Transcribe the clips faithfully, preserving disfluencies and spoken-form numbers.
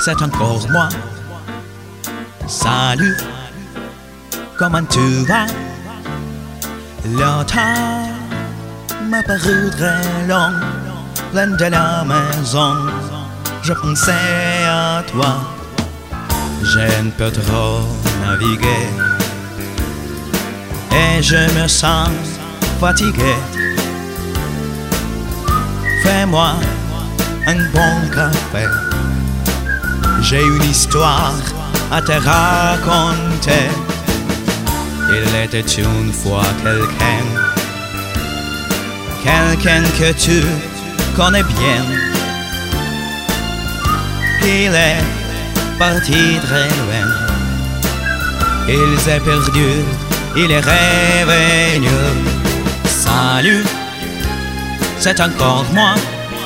c'est encore moi. Salut, comment tu vas? Le temps m'a paru très long, plein de la maison. Je pensais à toi. J'ai un peu trop navigué et je me sens fatigué. Fais-moi un bon café. J'ai une histoire à te raconter. Il était une fois quelqu'un, quelqu'un que tu connais bien. Il est parti très loin. Il s'est perdu, il est revenu. Salut, c'est encore moi.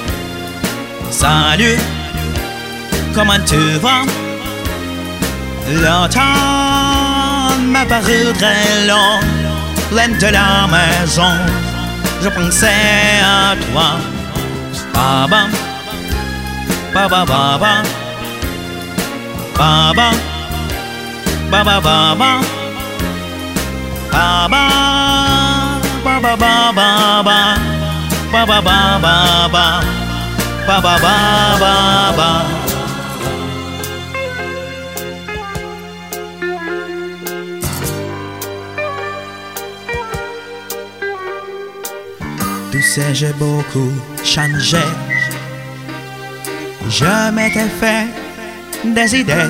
Salut, comment tu vas? Le temps m'a paru très long, plein de la maison. Je pensais à toi. Baba, baba, baba, baba, baba, baba, baba, baba, baba, baba, baba, baba, baba. Tu sais, j'ai beaucoup changé. Je m'étais fait des idées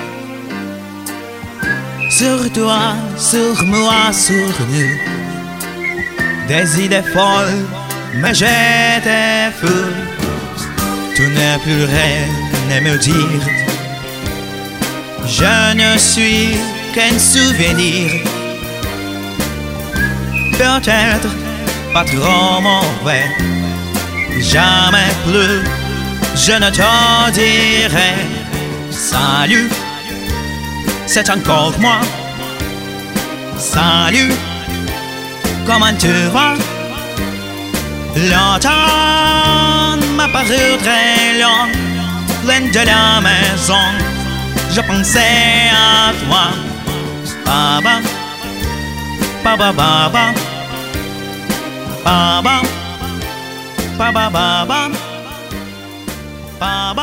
sur toi, sur moi, sur nous. Des idées folles, mais j'étais fou. Tu n'es plus rien à me dire. Je ne suis qu'un souvenir. Peut-être pas trop mauvais. Jamais plus je ne te dirai. Salut, c'est encore moi. Salut, comment tu vas? Le temps m'a paru très long, plein de la maison. Je pensais à toi. Baba, baba, baba, baba, baba, baba, baba.